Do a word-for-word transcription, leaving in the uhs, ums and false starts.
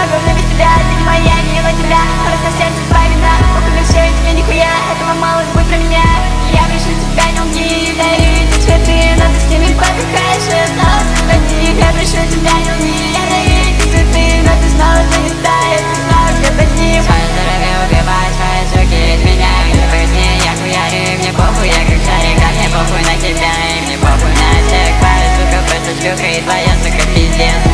много, но без тебя ты не моя, не на тебя. Раз на сердце твоя вина, похуй на все, и тебе нихуя. Этого мало, забудь про меня. Я прошу тебя, не лги, дарю эти цветы, но ты с ними потухаешь, но один. Я прошу тебя, не лги, я дарю эти цветы, но ты снова залетаешь, ты снова где-то с ним. Свое здоровье убивает, свои суки изменяю. Не позднее, я хуярю, и мне похуй, я как шарик, а мне похуй на тебя, и мне похуй на всех. Твоя сука просто шлюха, и твоя сука пиздец.